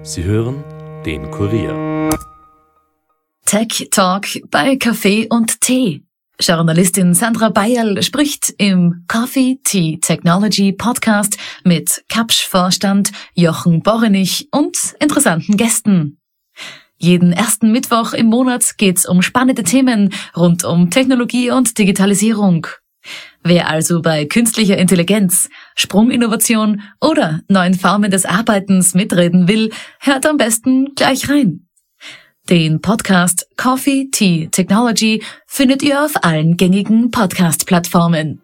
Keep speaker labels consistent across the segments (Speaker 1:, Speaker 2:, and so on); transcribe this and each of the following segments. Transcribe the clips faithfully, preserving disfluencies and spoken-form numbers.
Speaker 1: Sie hören den Kurier.
Speaker 2: Tech Talk bei Kaffee und Tee. Journalistin Sandra Bayerl spricht im Coffee Tea Technology Podcast mit Kapsch-Vorstand Jochen Borrenich und interessanten Gästen. Jeden ersten Mittwoch im Monat geht's um spannende Themen rund um Technologie und Digitalisierung. Wer also bei künstlicher Intelligenz, Sprunginnovation oder neuen Formen des Arbeitens mitreden will, hört am besten gleich rein. Den Podcast Coffee Tea Technology findet ihr auf allen gängigen Podcast-Plattformen.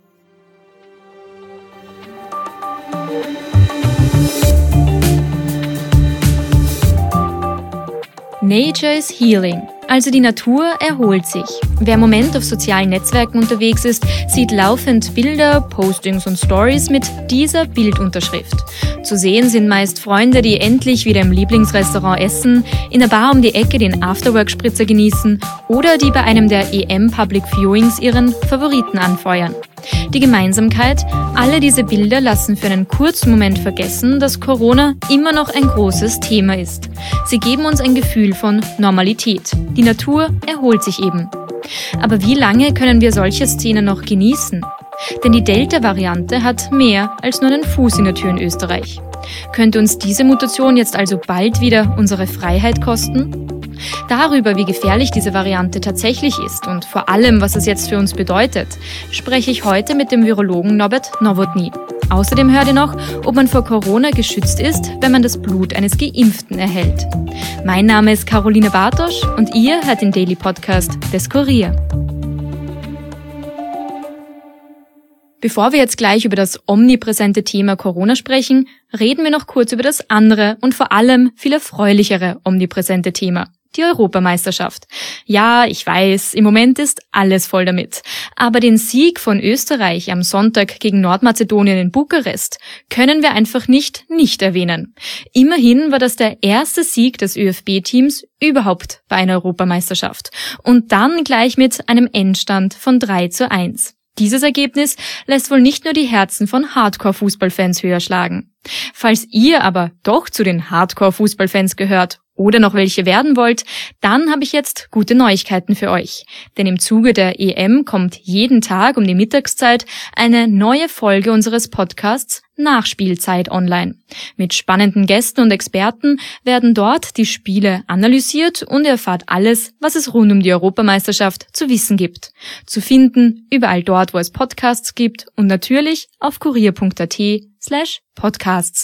Speaker 3: Nature is healing, also die Natur erholt sich. Wer im Moment auf sozialen Netzwerken unterwegs ist, sieht laufend Bilder, Postings und Stories mit dieser Bildunterschrift. Zu sehen sind meist Freunde, die endlich wieder im Lieblingsrestaurant essen, in der Bar um die Ecke den Afterwork-Spritzer genießen oder die bei einem der E M Public Viewings ihren Favoriten anfeuern. Die Gemeinsamkeit: alle diese Bilder lassen für einen kurzen Moment vergessen, dass Corona immer noch ein großes Thema ist. Sie geben uns ein Gefühl von Normalität. Die Natur erholt sich eben. Aber wie lange können wir solche Szenen noch genießen? Denn die Delta-Variante hat mehr als nur einen Fuß in der Tür in Österreich. Könnte uns diese Mutation jetzt also bald wieder unsere Freiheit kosten? Darüber, wie gefährlich diese Variante tatsächlich ist und vor allem, was es jetzt für uns bedeutet, spreche ich heute mit dem Virologen Norbert Nowotny. Außerdem hört ihr noch, ob man vor Corona geschützt ist, wenn man das Blut eines Geimpften erhält. Mein Name ist Caroline Bartosch und ihr hört den Daily Podcast des Kurier. Bevor wir jetzt gleich über das omnipräsente Thema Corona sprechen, reden wir noch kurz über das andere und vor allem viel erfreulichere omnipräsente Thema: die Europameisterschaft. Ja, ich weiß, im Moment ist alles voll damit. Aber den Sieg von Österreich am Sonntag gegen Nordmazedonien in Bukarest können wir einfach nicht nicht erwähnen. Immerhin war das der erste Sieg des ÖFB-Teams überhaupt bei einer Europameisterschaft. Und dann gleich mit einem Endstand von drei zu eins. Dieses Ergebnis lässt wohl nicht nur die Herzen von Hardcore-Fußballfans höher schlagen. Falls ihr aber doch zu den Hardcore-Fußballfans gehört oder noch welche werden wollt, dann habe ich jetzt gute Neuigkeiten für euch. Denn im Zuge der E M kommt jeden Tag um die Mittagszeit eine neue Folge unseres Podcasts Nachspielzeit online. Mit spannenden Gästen und Experten werden dort die Spiele analysiert und ihr erfahrt alles, was es rund um die Europameisterschaft zu wissen gibt. Zu finden überall dort, wo es Podcasts gibt und natürlich auf kurier punkt at slash podcasts.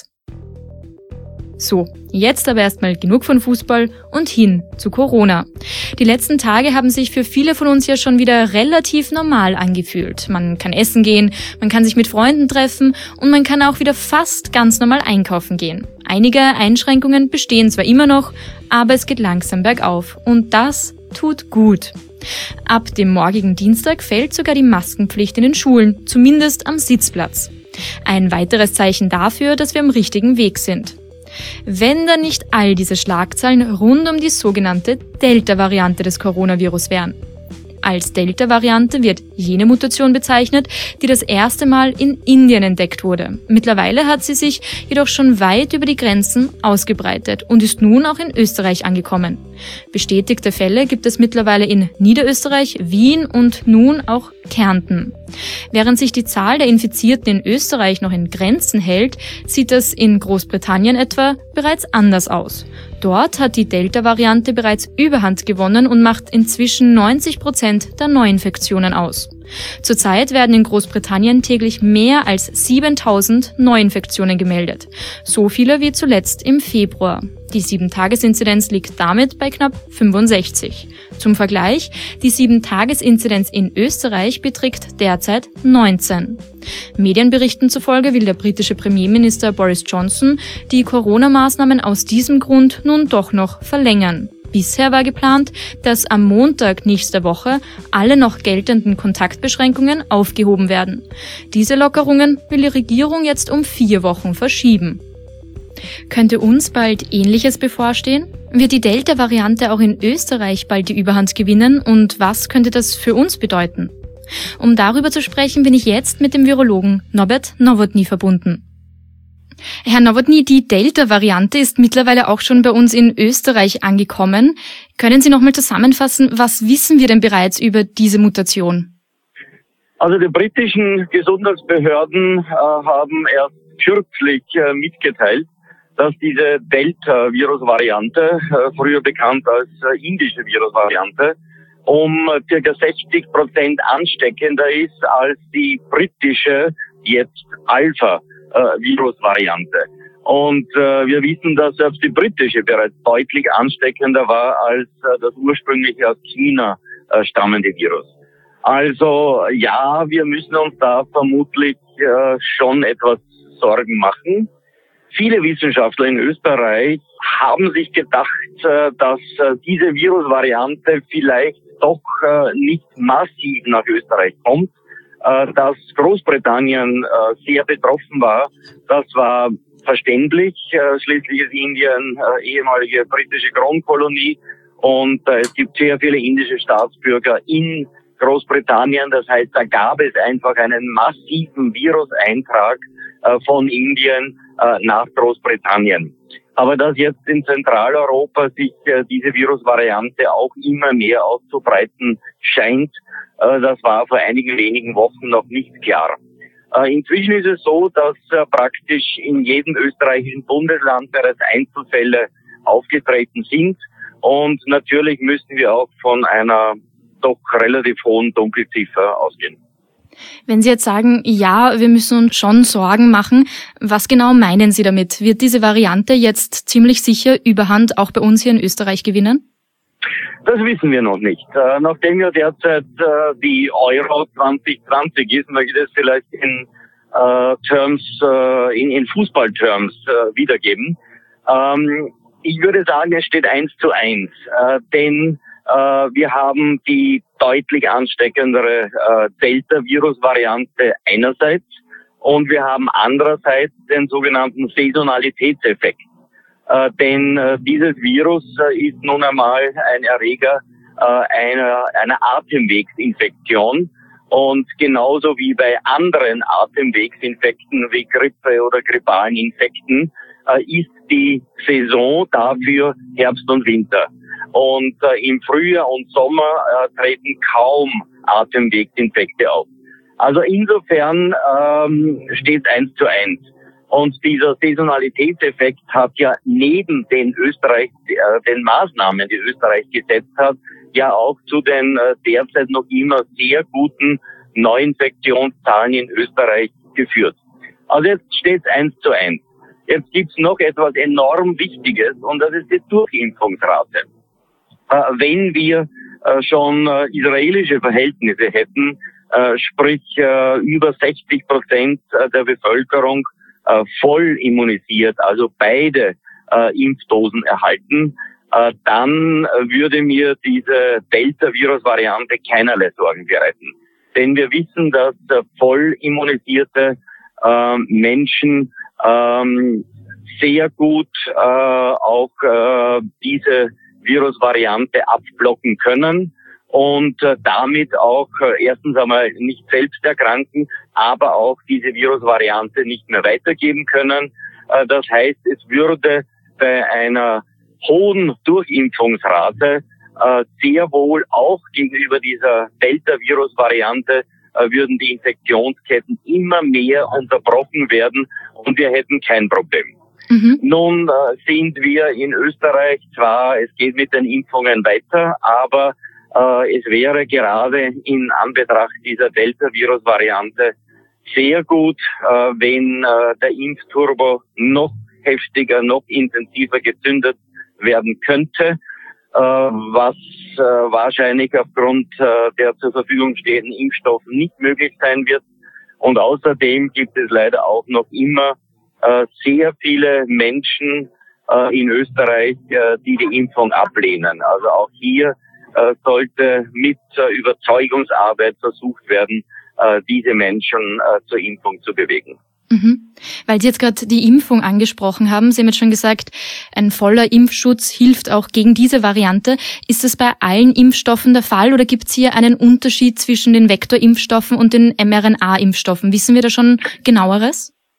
Speaker 3: So, jetzt aber erstmal genug von Fußball und hin zu Corona. Die letzten Tage haben sich für viele von uns ja schon wieder relativ normal angefühlt. Man kann essen gehen, man kann sich mit Freunden treffen und man kann auch wieder fast ganz normal einkaufen gehen. Einige Einschränkungen bestehen zwar immer noch, aber es geht langsam bergauf und das tut gut. Ab dem morgigen Dienstag fällt sogar die Maskenpflicht in den Schulen, zumindest am Sitzplatz. Ein weiteres Zeichen dafür, dass wir am richtigen Weg sind. Wenn dann nicht all diese Schlagzeilen rund um die sogenannte Delta-Variante des Coronavirus wären. Als Delta-Variante wird jene Mutation bezeichnet, die das erste Mal in Indien entdeckt wurde. Mittlerweile hat sie sich jedoch schon weit über die Grenzen ausgebreitet und ist nun auch in Österreich angekommen. Bestätigte Fälle gibt es mittlerweile in Niederösterreich, Wien und nun auch Kärnten. Während sich die Zahl der Infizierten in Österreich noch in Grenzen hält, sieht das in Großbritannien etwa bereits anders aus. Dort hat die Delta-Variante bereits Überhand gewonnen und macht inzwischen neunzig Prozent der Neuinfektionen aus. Zurzeit werden in Großbritannien täglich mehr als siebentausend Neuinfektionen gemeldet. So viele wie zuletzt im Februar. Die sieben-Tages-Inzidenz liegt damit bei knapp fünfundsechzig. Zum Vergleich, die sieben-Tages-Inzidenz in Österreich beträgt derzeit neunzehn. Medienberichten zufolge will der britische Premierminister Boris Johnson die Corona-Maßnahmen aus diesem Grund nun doch noch verlängern. Bisher war geplant, dass am Montag nächster Woche alle noch geltenden Kontaktbeschränkungen aufgehoben werden. Diese Lockerungen will die Regierung jetzt um vier Wochen verschieben. Könnte uns bald Ähnliches bevorstehen? Wird die Delta-Variante auch in Österreich bald die Überhand gewinnen und was könnte das für uns bedeuten? Um darüber zu sprechen, bin ich jetzt mit dem Virologen Norbert Nowotny verbunden. Herr Nowotny, die Delta-Variante ist mittlerweile auch schon bei uns in Österreich angekommen. Können Sie noch mal zusammenfassen, was wissen wir denn bereits über diese Mutation?
Speaker 4: Also die britischen Gesundheitsbehörden äh, haben erst kürzlich äh, mitgeteilt, dass diese Delta-Virus-Variante, äh, früher bekannt als äh, indische Virusvariante, um äh, ca. sechzig Prozent ansteckender ist als die britische, jetzt Alpha-Virus-Variante. Und äh, wir wissen, dass selbst die britische bereits deutlich ansteckender war als äh, das ursprünglich aus China äh, stammende Virus. Also ja, wir müssen uns da vermutlich äh, schon etwas Sorgen machen. Viele Wissenschaftler in Österreich haben sich gedacht, äh, dass äh, diese Virusvariante vielleicht doch äh, nicht massiv nach Österreich kommt, äh, dass Großbritannien äh, sehr betroffen war. Das war verständlich. Äh, schließlich ist Indien äh, ehemalige britische Kronkolonie und äh, es gibt sehr viele indische Staatsbürger in Großbritannien. Das heißt, da gab es einfach einen massiven Viruseintrag äh, von Indien äh, nach Großbritannien. Aber dass jetzt in Zentraleuropa sich äh, diese Virusvariante auch immer mehr auszubreiten scheint, äh, das war vor einigen wenigen Wochen noch nicht klar. Äh, inzwischen ist es so, dass äh, praktisch in jedem österreichischen Bundesland bereits Einzelfälle aufgetreten sind. Und natürlich müssen wir auch von einer doch relativ hohen Dunkelziffer ausgehen.
Speaker 3: Wenn Sie jetzt sagen, ja, wir müssen uns schon Sorgen machen, was genau meinen Sie damit? Wird diese Variante jetzt ziemlich sicher Überhand auch bei uns hier in Österreich gewinnen?
Speaker 4: Das wissen wir noch nicht. Äh, nachdem ja derzeit äh, die Euro zwanzig zwanzig ist, möchte ich das vielleicht in äh, Terms, äh, in, in Fußballterms äh, wiedergeben. Ähm, ich würde sagen, es steht eins zu eins, äh, denn Uh, wir haben die deutlich ansteckendere uh, Delta-Virus-Variante einerseits und wir haben andererseits den sogenannten Saisonalitätseffekt. Uh, denn uh, dieses Virus uh, ist nun einmal ein Erreger uh, einer, einer Atemwegsinfektion und genauso wie bei anderen Atemwegsinfekten wie Grippe oder grippalen Infekten uh, ist die Saison dafür Herbst und Winter. Und äh, im Frühjahr und Sommer äh, treten kaum Atemwegsinfekte auf. Also insofern ähm, steht es eins zu eins. Und dieser Saisonalitätseffekt hat ja neben den Österreich, äh, den Maßnahmen, die Österreich gesetzt hat, ja auch zu den äh, derzeit noch immer sehr guten Neuinfektionszahlen in Österreich geführt. Also jetzt steht es eins zu eins. Jetzt gibt's noch etwas enorm Wichtiges und das ist die Durchimpfungsrate. Äh, wenn wir äh, schon äh, israelische Verhältnisse hätten, äh, sprich äh, über sechzig Prozent der Bevölkerung äh, voll immunisiert, also beide äh, Impfdosen erhalten, äh, dann äh, würde mir diese Delta-Virus-Variante keinerlei Sorgen bereiten. Denn wir wissen, dass äh, voll immunisierte äh, Menschen ähm, sehr gut äh, auch äh, diese Virusvariante abblocken können und äh, damit auch äh, erstens einmal nicht selbst erkranken, aber auch diese Virusvariante nicht mehr weitergeben können. Äh, das heißt, es würde bei einer hohen Durchimpfungsrate äh, sehr wohl auch gegenüber dieser Delta-Virus-Variante äh, würden die Infektionsketten immer mehr unterbrochen werden und wir hätten kein Problem. Mhm. Nun äh, sind wir in Österreich zwar, es geht mit den Impfungen weiter, aber äh, es wäre gerade in Anbetracht dieser Delta-Virus-Variante sehr gut, äh, wenn äh, der Impfturbo noch heftiger, noch intensiver gezündet werden könnte, äh, was äh, wahrscheinlich aufgrund äh, der zur Verfügung stehenden Impfstoffe nicht möglich sein wird. Und außerdem gibt es leider auch noch immer äh, sehr viele Menschen äh, in Österreich, äh, die die Impfung ablehnen. Also auch hier äh, sollte mit äh, Überzeugungsarbeit versucht werden, äh, diese Menschen äh, zur Impfung zu bewegen.
Speaker 3: Mhm. Weil Sie jetzt gerade die Impfung angesprochen haben, Sie haben jetzt schon gesagt, ein voller Impfschutz hilft auch gegen diese Variante. Ist das bei allen Impfstoffen der Fall oder gibt es hier einen Unterschied zwischen den Vektorimpfstoffen und den mRNA-Impfstoffen? Wissen wir da schon genaueres?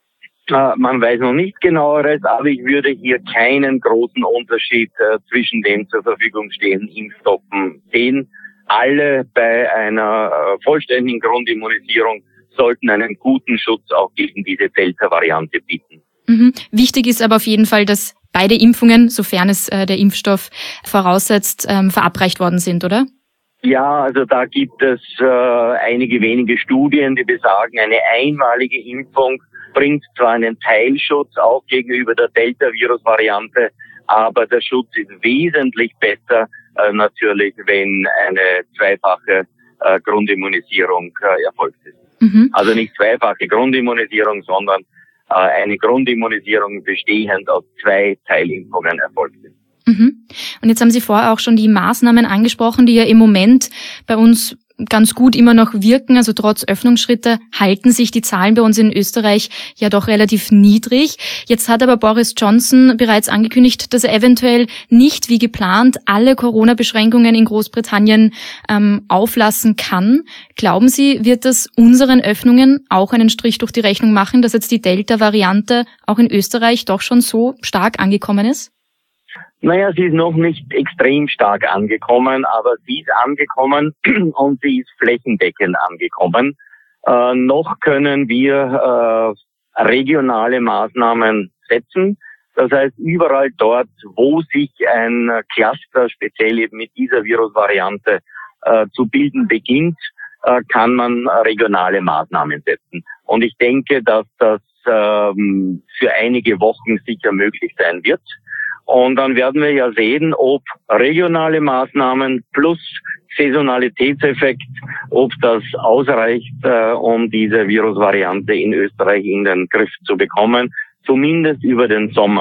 Speaker 4: Äh, man weiß noch nicht genaueres, aber ich würde hier keinen großen Unterschied äh, zwischen den zur Verfügung stehenden Impfstoffen sehen. Alle bei einer äh, vollständigen Grundimmunisierung sollten einen guten Schutz auch gegen diese Delta-Variante bieten.
Speaker 3: Mhm. Wichtig ist aber auf jeden Fall, dass beide Impfungen, sofern es äh, der Impfstoff voraussetzt, ähm, verabreicht worden sind, oder?
Speaker 4: Ja, also da gibt es äh, einige wenige Studien, die besagen, eine einmalige Impfung bringt zwar einen Teilschutz auch gegenüber der Delta-Virus-Variante, aber der Schutz ist wesentlich besser äh, natürlich, wenn eine zweifache äh, Grundimmunisierung äh, erfolgt ist. Mhm. Also nicht zweifache Grundimmunisierung, sondern äh, eine Grundimmunisierung bestehend aus zwei Teilimpfungen erfolgt ist.
Speaker 3: Mhm. Und jetzt haben Sie vorher auch schon die Maßnahmen angesprochen, die ja im Moment bei uns ganz gut immer noch wirken. Also trotz Öffnungsschritte halten sich die Zahlen bei uns in Österreich ja doch relativ niedrig. Jetzt hat aber Boris Johnson bereits angekündigt, dass er eventuell nicht wie geplant alle Corona-Beschränkungen in Großbritannien ähm, auflassen kann. Glauben Sie, wird das unseren Öffnungen auch einen Strich durch die Rechnung machen, dass jetzt die Delta-Variante auch in Österreich doch schon so stark angekommen ist?
Speaker 4: Naja, sie ist noch nicht extrem stark angekommen, aber sie ist angekommen und sie ist flächendeckend angekommen. Äh, noch können wir äh, regionale Maßnahmen setzen. Das heißt, überall dort, wo sich ein Cluster speziell eben mit dieser Virusvariante äh, zu bilden beginnt, äh, kann man regionale Maßnahmen setzen. Und ich denke, dass das ähm, für einige Wochen sicher möglich sein wird. Und dann werden wir ja sehen, ob regionale Maßnahmen plus Saisonalitätseffekt, ob das ausreicht, äh, um diese Virusvariante in Österreich in den Griff zu bekommen, zumindest über den Sommer.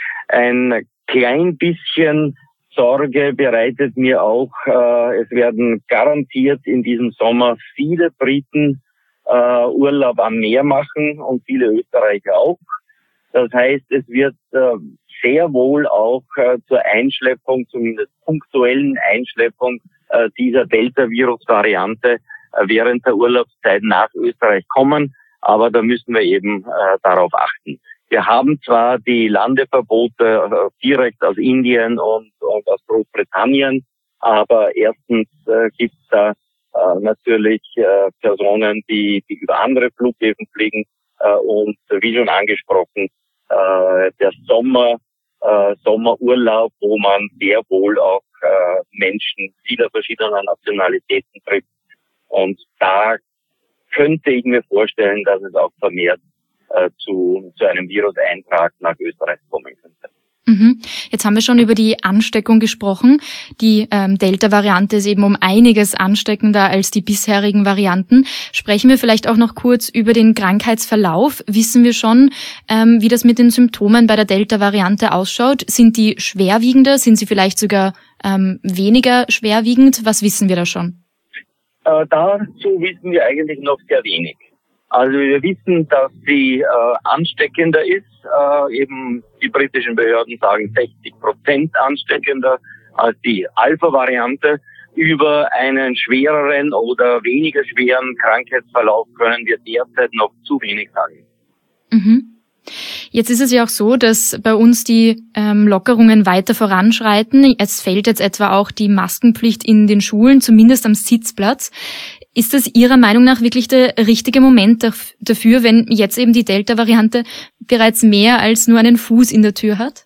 Speaker 4: Ein klein bisschen Sorge bereitet mir auch, äh, es werden garantiert in diesem Sommer viele Briten äh, Urlaub am Meer machen und viele Österreicher auch. Das heißt, es wird äh, sehr wohl auch äh, zur Einschleppung, zumindest punktuellen Einschleppung äh, dieser Delta-Virus-Variante äh, während der Urlaubszeit nach Österreich kommen. Aber da müssen wir eben äh, darauf achten. Wir haben zwar die Landeverbote äh, direkt aus Indien und, und aus Großbritannien, aber erstens äh, gibt es da äh, natürlich äh, Personen, die, die über andere Flughäfen fliegen äh, und wie schon angesprochen, äh, der Sommer Äh, Sommerurlaub, wo man sehr wohl auch äh, Menschen vieler verschiedener Nationalitäten trifft. Und da könnte ich mir vorstellen, dass es auch vermehrt äh, zu, zu einem Viruseintrag nach Österreich kommen könnte.
Speaker 3: Mhm. Jetzt haben wir schon über die Ansteckung gesprochen. Die ähm, Delta-Variante ist eben um einiges ansteckender als die bisherigen Varianten. Sprechen wir vielleicht auch noch kurz über den Krankheitsverlauf. Wissen wir schon, ähm, wie das mit den Symptomen bei der Delta-Variante ausschaut? Sind die schwerwiegender? Sind sie vielleicht sogar ähm, weniger schwerwiegend? Was wissen wir da schon?
Speaker 4: Äh, dazu wissen wir eigentlich noch sehr wenig. Also wir wissen, dass sie äh, ansteckender ist. Äh, eben die britischen Behörden sagen sechzig Prozent ansteckender als die Alpha-Variante. Über einen schwereren oder weniger schweren Krankheitsverlauf können wir derzeit noch zu wenig sagen.
Speaker 3: Mhm. Jetzt ist es ja auch so, dass bei uns die ähm, Lockerungen weiter voranschreiten. Es fällt jetzt etwa auch die Maskenpflicht in den Schulen, zumindest am Sitzplatz. Ist das Ihrer Meinung nach wirklich der richtige Moment dafür, wenn jetzt eben die Delta-Variante bereits mehr als nur einen Fuß in der Tür hat?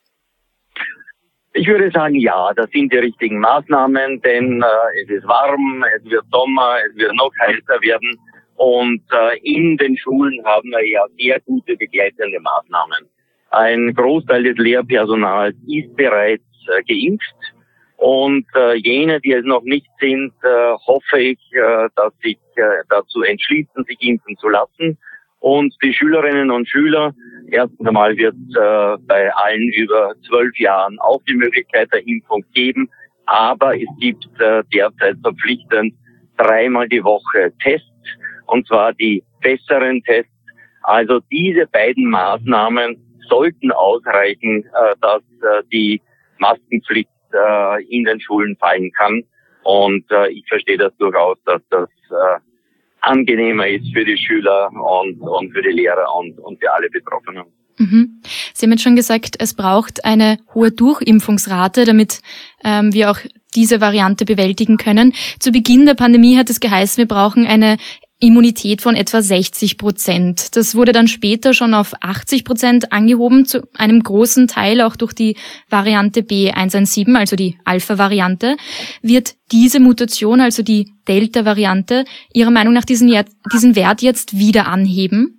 Speaker 4: Ich würde sagen, ja, das sind die richtigen Maßnahmen, denn äh, es ist warm, es wird Sommer, es wird noch heißer werden. Und äh, in den Schulen haben wir ja sehr gute begleitende Maßnahmen. Ein Großteil des Lehrpersonals ist bereits äh, geimpft. Und äh, jene, die es noch nicht sind, äh, hoffe ich, äh, dass sich äh, dazu entschließen, sich impfen zu lassen. Und die Schülerinnen und Schüler, erst einmal wird äh, bei allen über zwölf Jahren auch die Möglichkeit der Impfung geben. Aber es gibt äh, derzeit verpflichtend dreimal die Woche Tests, und zwar die besseren Tests. Also diese beiden Maßnahmen sollten ausreichen, äh, dass äh, die Maskenpflicht in den Schulen fallen kann. Und äh, ich verstehe das durchaus, dass das äh, angenehmer ist für die Schüler und, und für die Lehrer und, und für alle Betroffenen.
Speaker 3: Mhm. Sie haben jetzt schon gesagt, es braucht eine hohe Durchimpfungsrate, damit ähm, wir auch diese Variante bewältigen können. Zu Beginn der Pandemie hat es geheißen, wir brauchen eine Immunität von etwa sechzig Prozent. Das wurde dann später schon auf achtzig Prozent angehoben, zu einem großen Teil auch durch die Variante B eins eins sieben, also die Alpha-Variante. Wird diese Mutation, also die Delta-Variante, Ihrer Meinung nach diesen, diesen Wert jetzt wieder anheben?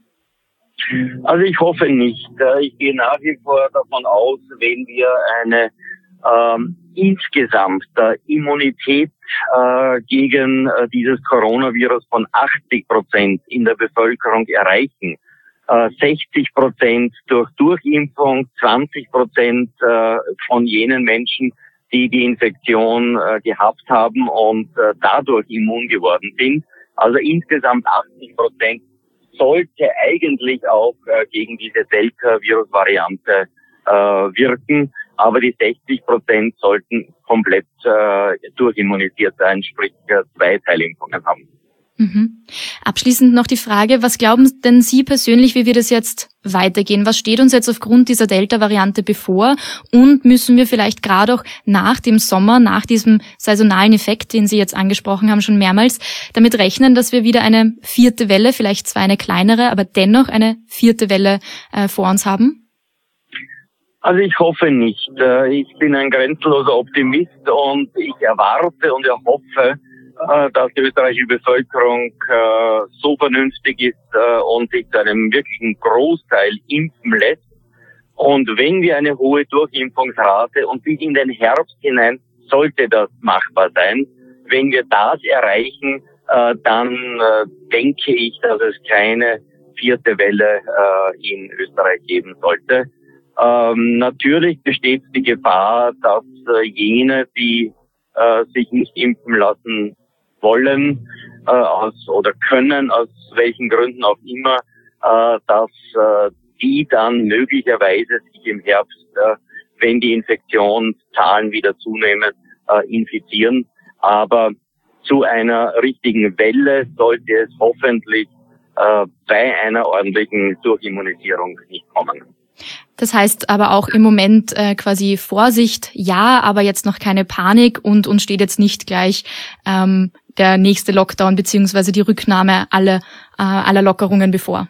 Speaker 4: Also ich hoffe nicht. Ich gehe nach wie vor davon aus, wenn wir eine ähm, insgesamt äh, Immunität äh, gegen äh, dieses Coronavirus von achtzig Prozent in der Bevölkerung erreichen, äh, sechzig Prozent durch Durchimpfung, zwanzig Prozent äh, von jenen Menschen, die die Infektion äh, gehabt haben und äh, dadurch immun geworden sind. Also insgesamt achtzig Prozent sollte eigentlich auch äh, gegen diese Delta-Virus-Variante äh, wirken. Aber die sechzig Prozent sollten komplett äh, durchimmunisiert sein, sprich äh, zwei Teilimpfungen haben.
Speaker 3: Mhm. Abschließend noch die Frage, was glauben denn Sie persönlich, wie wird es jetzt weitergehen? Was steht uns jetzt aufgrund dieser Delta-Variante bevor? Und müssen wir vielleicht gerade auch nach dem Sommer, nach diesem saisonalen Effekt, den Sie jetzt angesprochen haben, schon mehrmals, damit rechnen, dass wir wieder eine vierte Welle, vielleicht zwar eine kleinere, aber dennoch eine vierte Welle äh, vor uns haben?
Speaker 4: Also ich hoffe nicht. Ich bin ein grenzenloser Optimist und ich erwarte und erhoffe, dass die österreichische Bevölkerung so vernünftig ist und sich zu einem wirklichen Großteil impfen lässt. Und wenn wir eine hohe Durchimpfungsrate und bis in den Herbst hinein sollte das machbar sein, wenn wir das erreichen, dann denke ich, dass es keine vierte Welle in Österreich geben sollte. Ähm, natürlich besteht die Gefahr, dass äh, jene, die äh, sich nicht impfen lassen wollen äh, aus, oder können, aus welchen Gründen auch immer, äh, dass äh, die dann möglicherweise sich im Herbst, äh, wenn die Infektionszahlen wieder zunehmen, äh, infizieren. Aber zu einer richtigen Welle sollte es hoffentlich äh, bei einer ordentlichen Durchimmunisierung nicht kommen.
Speaker 3: Das heißt aber auch im Moment äh, quasi Vorsicht, ja, aber jetzt noch keine Panik und uns steht jetzt nicht gleich ähm, der nächste Lockdown beziehungsweise die Rücknahme aller, äh, aller Lockerungen bevor.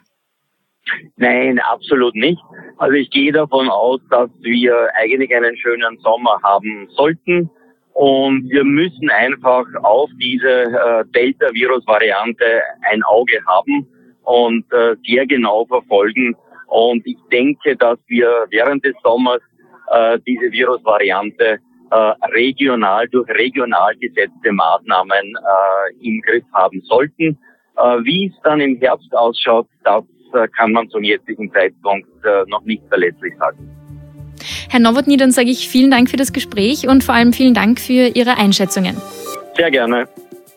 Speaker 4: Nein, absolut nicht. Also ich gehe davon aus, dass wir eigentlich einen schönen Sommer haben sollten und wir müssen einfach auf diese äh, Delta-Virus-Variante ein Auge haben und äh, sehr genau verfolgen. Und ich denke, dass wir während des Sommers äh, diese Virusvariante äh, regional durch regional gesetzte Maßnahmen äh, im Griff haben sollten. Äh, wie es dann im Herbst ausschaut, das äh, kann man zum jetzigen Zeitpunkt äh, noch nicht verlässlich sagen.
Speaker 3: Herr Nowotny, dann sage ich vielen Dank für das Gespräch und vor allem vielen Dank für Ihre Einschätzungen.
Speaker 4: Sehr gerne.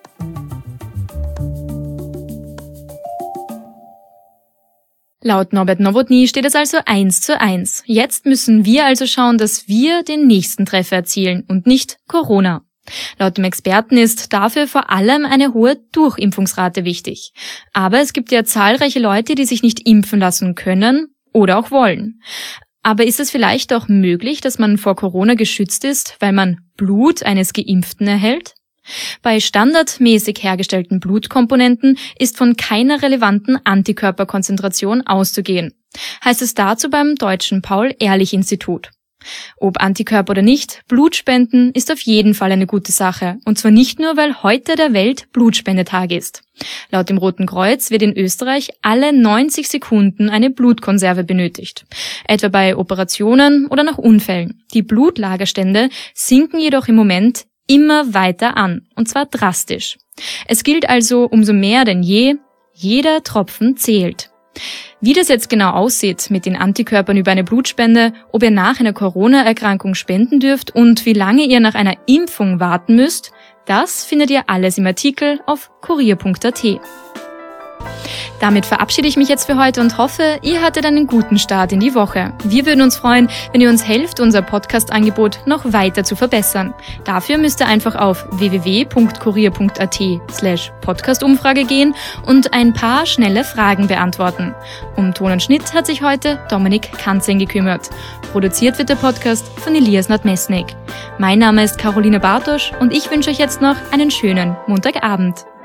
Speaker 3: Laut Norbert Nowotny steht es also eins zu eins. Jetzt müssen wir also schauen, dass wir den nächsten Treffer erzielen und nicht Corona. Laut dem Experten ist dafür vor allem eine hohe Durchimpfungsrate wichtig. Aber es gibt ja zahlreiche Leute, die sich nicht impfen lassen können oder auch wollen. Aber ist es vielleicht auch möglich, dass man vor Corona geschützt ist, weil man Blut eines Geimpften erhält? Bei standardmäßig hergestellten Blutkomponenten ist von keiner relevanten Antikörperkonzentration auszugehen, heißt es dazu beim Deutschen Paul-Ehrlich-Institut. Ob Antikörper oder nicht, Blutspenden ist auf jeden Fall eine gute Sache. Und zwar nicht nur, weil heute der Welt-Blutspendetag ist. Laut dem Roten Kreuz wird in Österreich alle neunzig Sekunden eine Blutkonserve benötigt. Etwa bei Operationen oder nach Unfällen. Die Blutlagerstände sinken jedoch im Moment immer weiter an, und zwar drastisch. Es gilt also umso mehr denn je, jeder Tropfen zählt. Wie das jetzt genau aussieht mit den Antikörpern über eine Blutspende, ob ihr nach einer Corona-Erkrankung spenden dürft und wie lange ihr nach einer Impfung warten müsst, das findet ihr alles im Artikel auf kurier punkt at. Damit verabschiede ich mich jetzt für heute und hoffe, ihr hattet einen guten Start in die Woche. Wir würden uns freuen, wenn ihr uns helft, unser Podcast-Angebot noch weiter zu verbessern. Dafür müsst ihr einfach auf w w w punkt kurier punkt a t slash Podcast-Umfrage gehen und ein paar schnelle Fragen beantworten. Um Ton und Schnitt hat sich heute Dominik Kanzing gekümmert. Produziert wird der Podcast von Elias Nadmesnik. Mein Name ist Caroline Bartosch und ich wünsche euch jetzt noch einen schönen Montagabend.